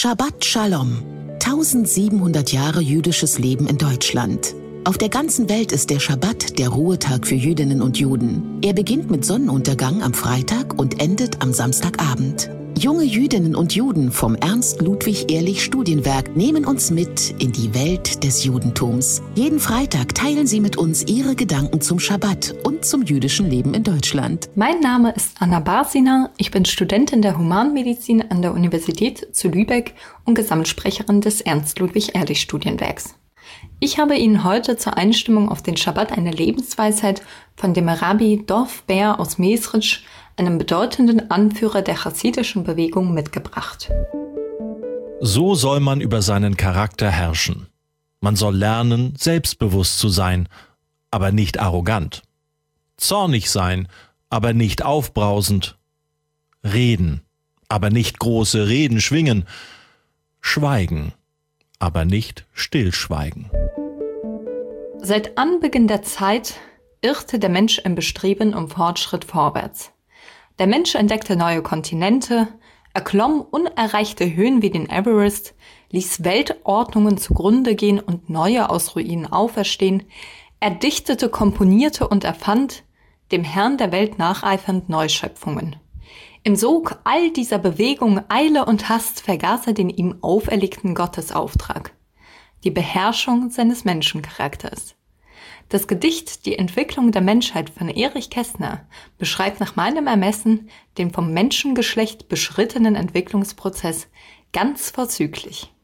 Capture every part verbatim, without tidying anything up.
Shabbat Shalom. tausendsiebenhundert Jahre jüdisches Leben in Deutschland. Auf der ganzen Welt ist der Schabbat der Ruhetag für Jüdinnen und Juden. Er beginnt mit Sonnenuntergang am Freitag und endet am Samstagabend. Junge Jüdinnen und Juden vom Ernst-Ludwig-Ehrlich-Studienwerk nehmen uns mit in die Welt des Judentums. Jeden Freitag teilen sie mit uns ihre Gedanken zum Schabbat und zum jüdischen Leben in Deutschland. Mein Name ist Anna Barsiner, ich bin Studentin der Humanmedizin an der Universität zu Lübeck und Gesamtsprecherin des Ernst-Ludwig-Ehrlich-Studienwerks. Ich habe Ihnen heute zur Einstimmung auf den Schabbat eine Lebensweisheit von dem Rabbi Dov Ber aus Mesrich, einem bedeutenden Anführer der chassidischen Bewegung, mitgebracht. So soll man über seinen Charakter herrschen. Man soll lernen, selbstbewusst zu sein, aber nicht arrogant. Zornig sein, aber nicht aufbrausend. Reden, aber nicht große Reden schwingen. Schweigen, aber nicht stillschweigen. Seit Anbeginn der Zeit irrte der Mensch im Bestreben um Fortschritt vorwärts. Der Mensch entdeckte neue Kontinente, erklomm unerreichte Höhen wie den Everest, ließ Weltordnungen zugrunde gehen und neue aus Ruinen auferstehen, er dichtete, komponierte und erfand, dem Herrn der Welt nacheifernd Neuschöpfungen. Im Sog all dieser Bewegungen, Eile und Hast vergaß er den ihm auferlegten Gottesauftrag, die Beherrschung seines Menschencharakters. Das Gedicht Die Entwicklung der Menschheit von Erich Kästner beschreibt nach meinem Ermessen den vom Menschengeschlecht beschrittenen Entwicklungsprozess ganz vorzüglich.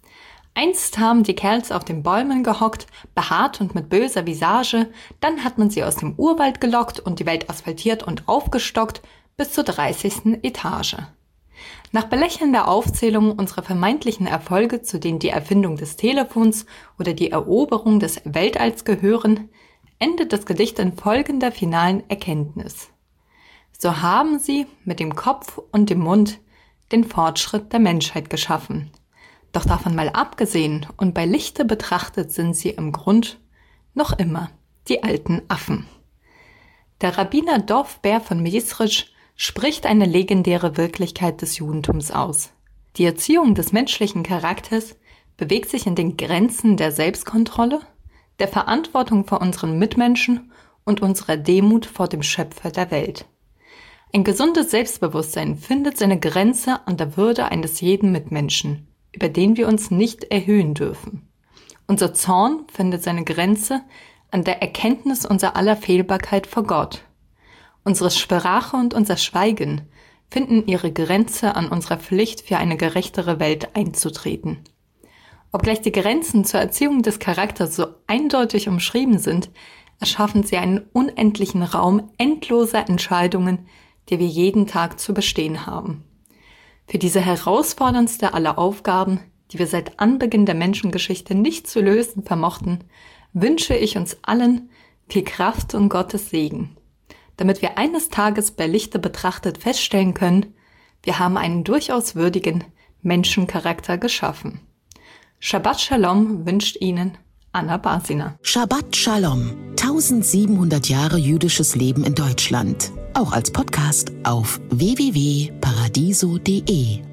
Einst haben die Kerls auf den Bäumen gehockt, behaart und mit böser Visage, dann hat man sie aus dem Urwald gelockt und die Welt asphaltiert und aufgestockt bis zur dreißigsten Etage. Nach belächelnder Aufzählung unserer vermeintlichen Erfolge, zu denen die Erfindung des Telefons oder die Eroberung des Weltalls gehören, endet das Gedicht in folgender finalen Erkenntnis. So haben sie mit dem Kopf und dem Mund den Fortschritt der Menschheit geschaffen. Doch davon mal abgesehen und bei Lichte betrachtet sind sie im Grund noch immer die alten Affen. Der Rabbiner Dov Ber von Mesrich spricht eine legendäre Wirklichkeit des Judentums aus. Die Erziehung des menschlichen Charakters bewegt sich in den Grenzen der Selbstkontrolle, der Verantwortung vor unseren Mitmenschen und unserer Demut vor dem Schöpfer der Welt. Ein gesundes Selbstbewusstsein findet seine Grenze an der Würde eines jeden Mitmenschen, über den wir uns nicht erhöhen dürfen. Unser Zorn findet seine Grenze an der Erkenntnis unserer aller Fehlbarkeit vor Gott. Unsere Sprache und unser Schweigen finden ihre Grenze an unserer Pflicht, für eine gerechtere Welt einzutreten. Obgleich die Grenzen zur Erziehung des Charakters so eindeutig umschrieben sind, erschaffen sie einen unendlichen Raum endloser Entscheidungen, die wir jeden Tag zu bestehen haben. Für diese herausforderndste aller Aufgaben, die wir seit Anbeginn der Menschengeschichte nicht zu lösen vermochten, wünsche ich uns allen viel Kraft und Gottes Segen, damit wir eines Tages bei Lichte betrachtet feststellen können, wir haben einen durchaus würdigen Menschencharakter geschaffen. Shabbat Shalom wünscht Ihnen Anna Barsiner. Shabbat Shalom. tausendsiebenhundert Jahre jüdisches Leben in Deutschland. Auch als Podcast auf w w w punkt paradiso punkt de.